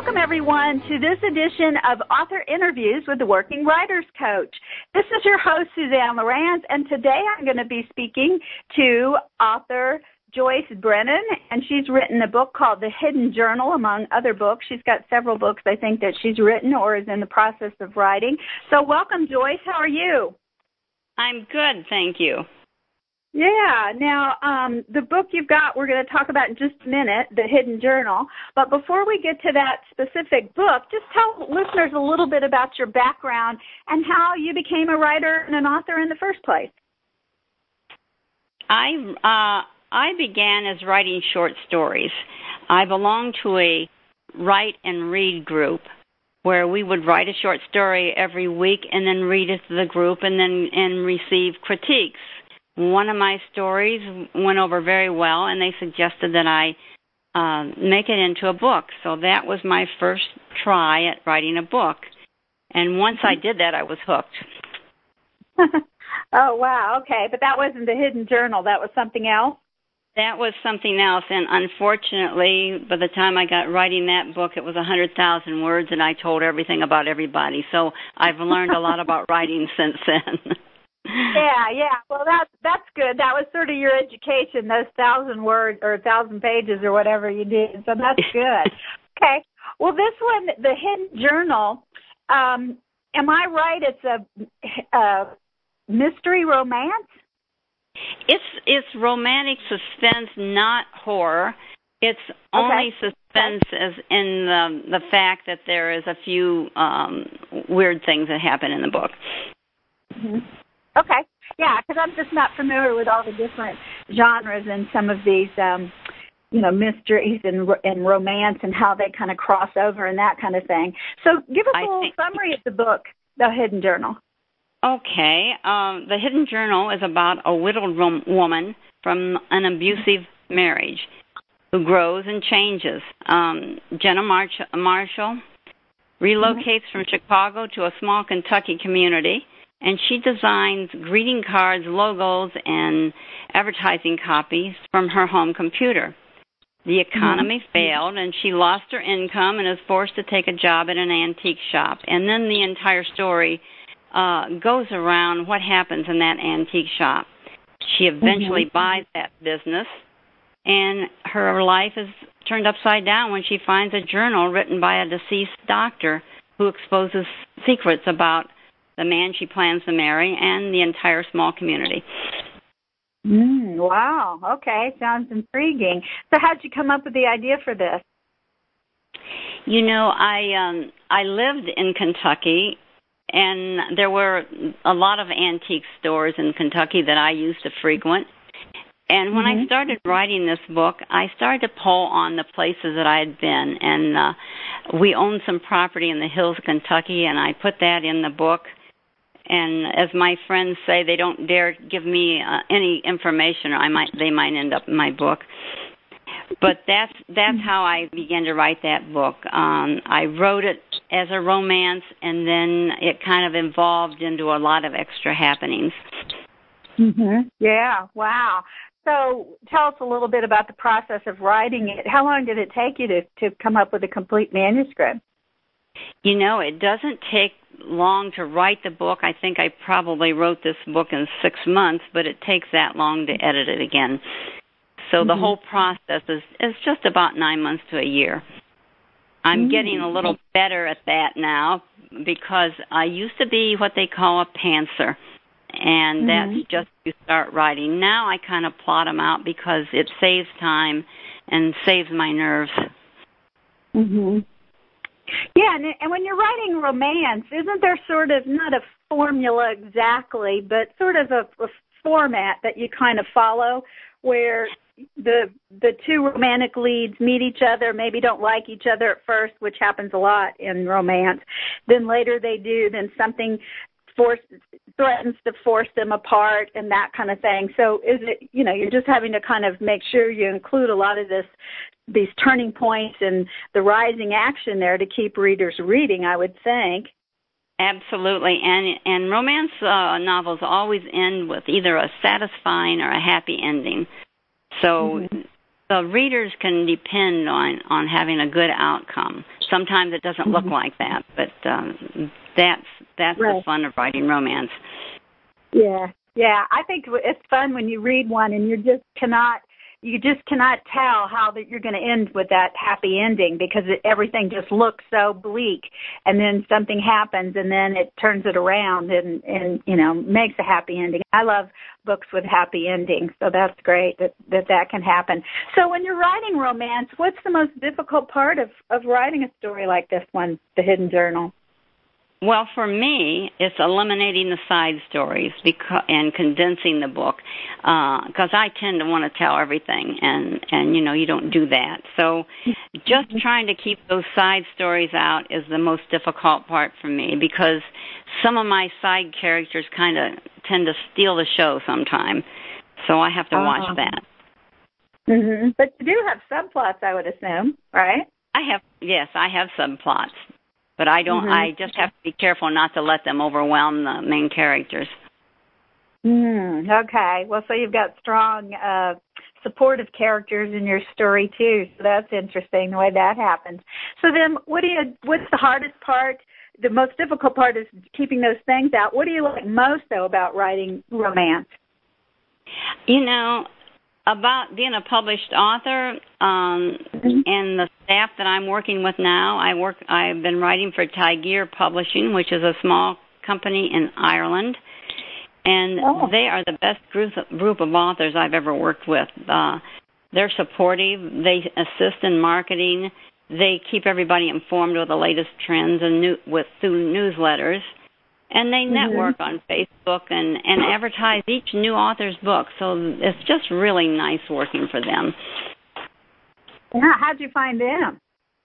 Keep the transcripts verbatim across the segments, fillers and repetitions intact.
welcome everyone to this edition of Author Interviews with the Working Writers Coach. This is your host, Suzanne Lorance, and today I'm going to be speaking to author Joyce Brennan, and she's written a book called The Hidden Journal, among other books. She's got several books, I think, that she's written or is in the process of writing. So welcome, Joyce. How are you? I'm good, thank you. Yeah. Now, um, the book you've got, we're going to talk about in just a minute, The Hidden Journal. But before we get to that specific book, just tell listeners a little bit about your background and how you became a writer and an author in the first place. I uh, I began as writing short stories. I belonged to a write and read group where we would write a short story every week and then read it to the group and then and receive critiques. One of my stories went over very well, and they suggested that I uh, make it into a book. So that was my first try at writing a book. And once I did that, I was hooked. Oh, wow. Okay. But that wasn't The Hidden Journal. That was something else? That was something else. And unfortunately, by the time I got writing that book, it was one hundred thousand words, and I told everything about everybody. So I've learned a lot about writing since then. Yeah, yeah. Well, that's that's good. That was sort of your education, those thousand words or thousand pages or whatever you did. So that's good. Okay. Well, this one, The Hidden Journal. Um, am I right? It's a, a mystery romance. It's it's romantic suspense, not horror. It's only okay. suspense okay. as in the the fact that there is a few um, weird things that happen in the book. Mm-hmm. Okay, yeah, because I'm just not familiar with all the different genres and some of these, um, you know, mysteries and, and romance and how they kind of cross over and that kind of thing. So give us a I little think, summary of the book, The Hidden Journal. Okay, um, The Hidden Journal is about a widowed rom- woman from an abusive marriage who grows and changes. Um, Jenna March- Marshall relocates mm-hmm. from Chicago to a small Kentucky community, and she designs greeting cards, logos, and advertising copies from her home computer. The economy mm-hmm. failed, and she lost her income and is forced to take a job at an antique shop. And then the entire story uh, goes around what happens in that antique shop. She eventually mm-hmm. buys that business, and her life is turned upside down when she finds a journal written by a deceased doctor who exposes secrets about the man she plans to marry, and the entire small community. Mm, wow. Okay. Sounds intriguing. So how'd you come up with the idea for this? You know, I um, I lived in Kentucky, and there were a lot of antique stores in Kentucky that I used to frequent. And when mm-hmm. I started writing this book, I started to pull on the places that I had been. And uh, we owned some property in the hills of Kentucky, and I put that in the book. And as my friends say, they don't dare give me uh, any information, or I might they might end up in my book. But that's that's how I began to write that book. Um, I wrote it as a romance, and then it kind of evolved into a lot of extra happenings. Mm-hmm. Yeah, wow. So tell us a little bit about the process of writing it. How long did it take you to, to come up with a complete manuscript? You know, it doesn't take long to write the book. I think I probably wrote this book in six months, but it takes that long to edit it again. So mm-hmm. the whole process is, is just about nine months to a year. I'm mm-hmm. getting a little better at that now because I used to be what they call a pantser, and mm-hmm. that's just to start writing. Now I kind of plot them out because it saves time and saves my nerves. Mm-hmm. Yeah, and, and when you're writing romance, isn't there sort of, not a formula exactly, but sort of a, a format that you kind of follow where the the two romantic leads meet each other, maybe don't like each other at first, which happens a lot in romance. Then later they do, then something force, threatens to force them apart and that kind of thing. So is it, you know, you're just having to kind of make sure you include a lot of this, these turning points and the rising action there to keep readers reading, I would think. Absolutely, and and romance uh, novels always end with either a satisfying or a happy ending. So mm-hmm. the readers can depend on, on having a good outcome. Sometimes it doesn't look like that, but um, that's that's right. The fun of writing romance. Yeah, yeah. I think it's fun when you read one and you just cannot you just cannot tell how that you're going to end with that happy ending because it, everything just looks so bleak, and then something happens and then it turns it around and, and you know makes a happy ending. I love books with happy endings, so that's great that, that that can happen. So when you're writing romance, what's the most difficult part of, of writing a story like this one, The Hidden Journal? Well, for me, it's eliminating the side stories because, and condensing the book because uh, I tend to want to tell everything, and, and, you know, you don't do that. So just trying to keep those side stories out is the most difficult part for me because some of my side characters kind of tend to steal the show sometime, so I have to watch uh-huh. that. Mm-hmm. But you do have subplots, I would assume, right? I have, yes, I have subplots. But I don't. Mm-hmm. I just have to be careful not to let them overwhelm the main characters. Mm, okay. Well, so you've got strong, uh, supportive characters in your story too. So that's interesting the way that happens. So then, what do you? What's the hardest part? The most difficult part is keeping those things out. What do you like most though about writing romance? You know, about being a published author um, mm-hmm. and the staff that I'm working with now. I work. I've been writing for Tigear Publishing, which is a small company in Ireland, and oh. they are the best group group of authors I've ever worked with. Uh, they're supportive. They assist in marketing. They keep everybody informed with the latest trends and new, with through newsletters. And they network mm-hmm. on Facebook and, and advertise each new author's book. So it's just really nice working for them. Yeah, how'd you find them?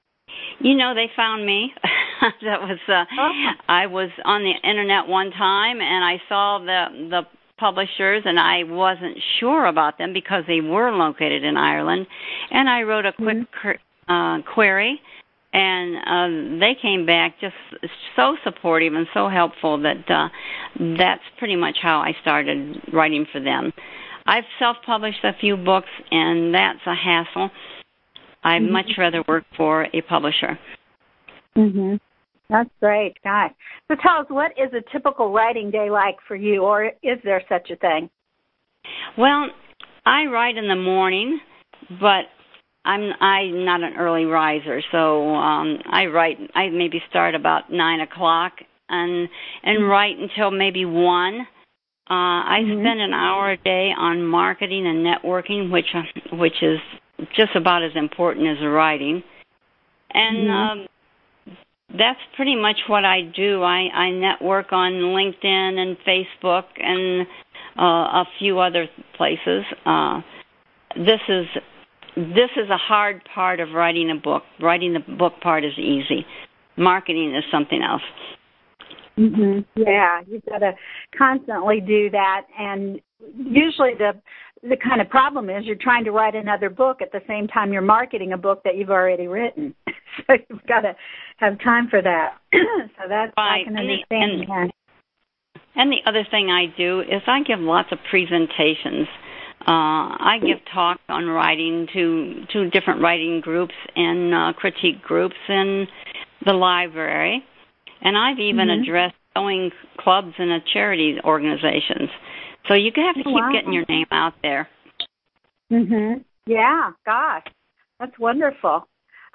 You know, they found me. that was uh, oh. I was on the internet one time, and I saw the the publishers, and I wasn't sure about them because they were located in Ireland. And I wrote a quick mm-hmm. uh, query. And uh, they came back just so supportive and so helpful that uh, that's pretty much how I started writing for them. I've self-published a few books, and that's a hassle. I'd mm-hmm. much rather work for a publisher. Mm-hmm. That's great. God. So tell us, what is a typical writing day like for you, or is there such a thing? Well, I write in the morning, but I'm I'm not an early riser, so um, I write. I maybe start about nine o'clock and and write until maybe one. Uh, I mm-hmm. spend an hour a day on marketing and networking, which which is just about as important as the writing. And mm-hmm. um, that's pretty much what I do. I, I network on LinkedIn and Facebook and uh, a few other places. Uh, this is. This is a hard part of writing a book. Writing the book part is easy. Marketing is something else. Mm-hmm. Yeah, you've got to constantly do that. And usually the the kind of problem is you're trying to write another book at the same time you're marketing a book that you've already written. So you've got to have time for that. So that's, right. I can understand and, and, and the other thing I do is I give lots of presentations. Uh, I give talks on writing to, to different writing groups and uh, critique groups in the library. And I've even mm-hmm. addressed sewing clubs and uh, charity organizations. So you have to keep wow. getting your name out there. Mm-hmm. Yeah, gosh, that's wonderful.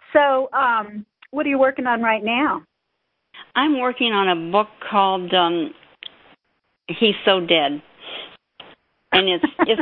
So um, what are you working on right now? I'm working on a book called um, He's So Dead. And it's it's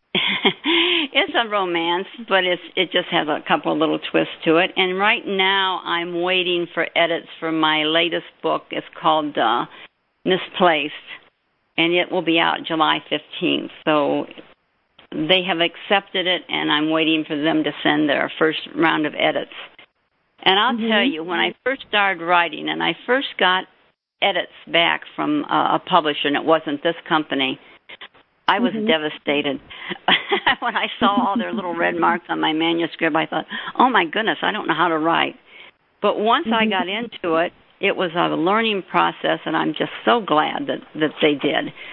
it's a romance, but it's it just has a couple of little twists to it. And right now, I'm waiting for edits for my latest book. It's called uh, Misplaced, and it will be out July fifteenth. So they have accepted it, and I'm waiting for them to send their first round of edits. And I'll mm-hmm. tell you, when I first started writing, and I first got edits back from uh, a publisher, and it wasn't this company, I was mm-hmm. devastated. When I saw all their little red marks on my manuscript, I thought, oh, my goodness, I don't know how to write. But once mm-hmm. I got into it, it was a learning process, and I'm just so glad that, that they did.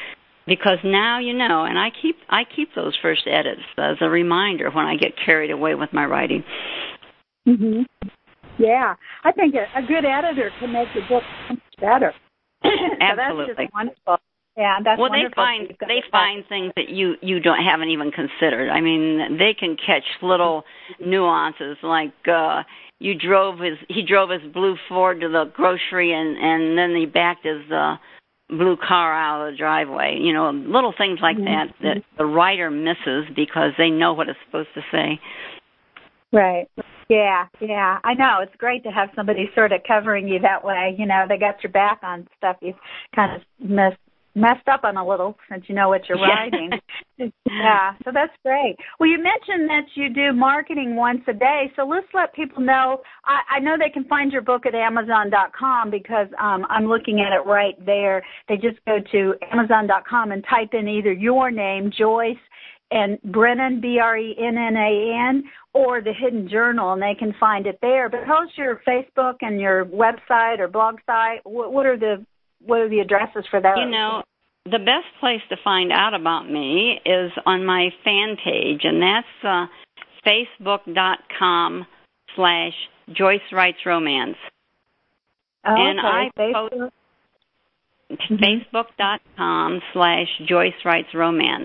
because now you know, and I keep I keep those first edits as a reminder when I get carried away with my writing. Mhm. Yeah, I think a, a good editor can make the book much better. So Absolutely. That's just wonderful. Yeah, that's well, wonderful. they find they find things that you you don't haven't even considered. I mean, they can catch little nuances like uh, you drove his he drove his blue Ford to the grocery and and then he backed his uh, blue car out of the driveway. You know, little things like mm-hmm. that that the writer misses because they know what it's supposed to say. Right. Yeah, yeah. I know. It's great to have somebody sort of covering you that way. You know, they got your back on stuff you've kind of missed. messed up on a little since you know what you're writing. Yeah, so that's great. Well, you mentioned that you do marketing once a day, so let's let people know. I, I know they can find your book at Amazon dot com because um, I'm looking at it right there. They just go to Amazon dot com and type in either your name, Joyce, and Brennan, B R E N N A N, or The Hidden Journal, and they can find it there. But tell us your Facebook and your website or blog site. What, what are the What are the addresses for those? You know, the best place to find out about me is on my fan page, and that's uh, facebook.com slash Joyce Writes Romance. Oh, and okay. I Facebook. post facebook.com slash Joyce Writes Romance.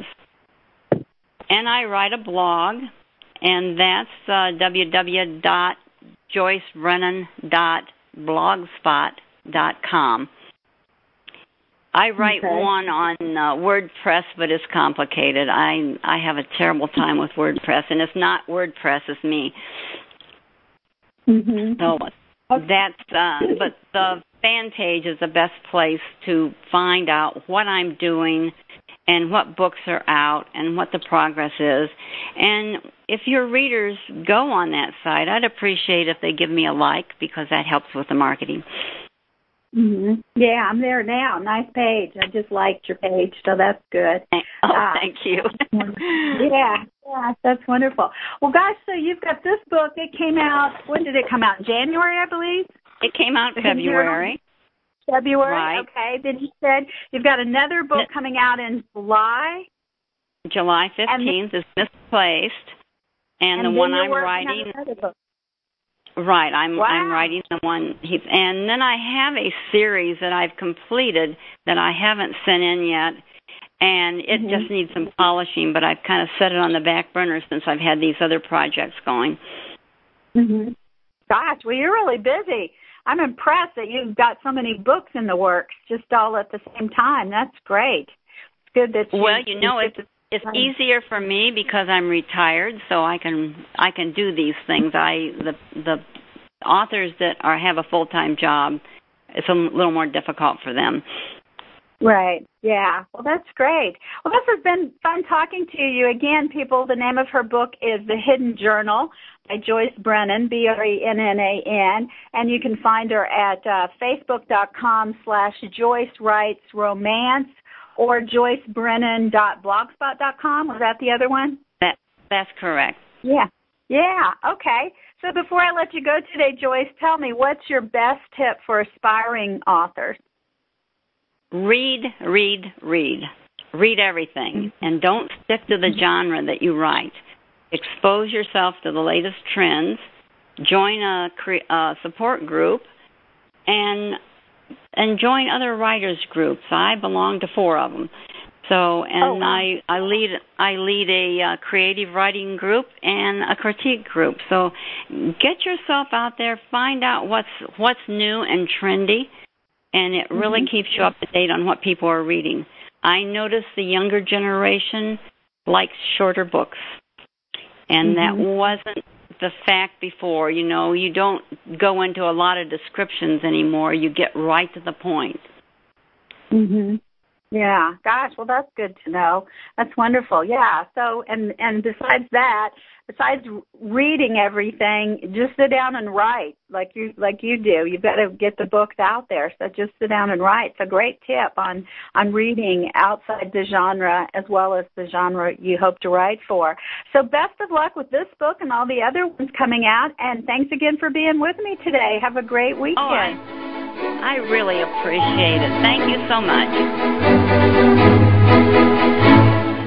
And I write a blog, and that's uh, w w w dot joyce brennan dot blogspot dot com. I write okay. one on uh, WordPress, but it's complicated. I I have a terrible time with WordPress, and it's not WordPress, it's me. Mm-hmm. So that's, uh, but the fan page is the best place to find out what I'm doing and what books are out and what the progress is. And if your readers go on that site, I'd appreciate if they give me a like because that helps with the marketing. Mm-hmm. Yeah, I'm there now. Nice page. I just liked your page, so that's good. Oh, uh, thank you. yeah, yeah, that's wonderful. Well, guys, so you've got this book. It came out, when did it come out? In January, I believe? It came out in February. February, right. Okay. Then you said you've got another book coming out in July. July fifteenth is Misplaced, and, and the one I'm writing. Right, I'm wow. I'm writing the one, he, and then I have a series that I've completed that I haven't sent in yet, and it mm-hmm. just needs some polishing. But I've kind of set it on the back burner since I've had these other projects going. Mm-hmm. Gosh, well, you're really busy. I'm impressed that you've got so many books in the works, just all at the same time. That's great. It's good that you. Well, you know, it's it's easier for me because I'm retired, so I can I can do these things. I the the authors that are have a full time job, it's a little more difficult for them. Right. Yeah. Well, that's great. Well, this has been fun talking to you. Again, people, the name of her book is The Hidden Journal by Joyce Brennan, B R E N N A N, and you can find her at uh, facebook.com slash Joyce Writes Romance or joyce brennan dot blogspot dot com. Was that the other one? That That's correct. Yeah. Yeah. Okay. So before I let you go today, Joyce, tell me, what's your best tip for aspiring authors? Read, read, read. Read everything, mm-hmm. and don't stick to the genre that you write. Expose yourself to the latest trends. Join a, a support group, and and join other writers groups. I belong to four of them. So, and oh, wow. I I lead I lead a uh, creative writing group and a critique group. So, get yourself out there. Find out what's what's new and trendy. And it really mm-hmm. keeps you up to date on what people are reading. I notice the younger generation likes shorter books. And mm-hmm. that wasn't the fact before. You know, you don't go into a lot of descriptions anymore. You get right to the point. Mm-hmm. Yeah. Gosh, well, that's good to know. That's wonderful. Yeah. So, and, and besides that, besides reading everything, just sit down and write like you like you do. You've got to get the books out there. So just sit down and write. It's a great tip on, on reading outside the genre as well as the genre you hope to write for. So best of luck with this book and all the other ones coming out. And thanks again for being with me today. Have a great weekend. Oh, I, I really appreciate it. Thank you so much.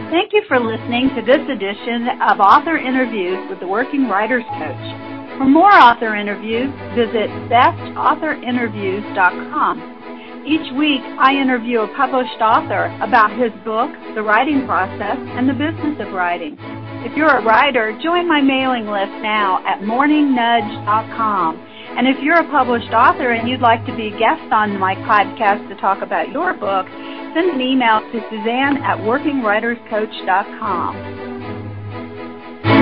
Thank you for listening to this edition of Author Interviews with the Working Writers Coach. For more author interviews, visit best author interviews dot com. Each week, I interview a published author about his book, the writing process, and the business of writing. If you're a writer, join my mailing list now at morning nudge dot com. And if you're a published author and you'd like to be a guest on my podcast to talk about your book, send an email to Suzanne at working writers coach dot com.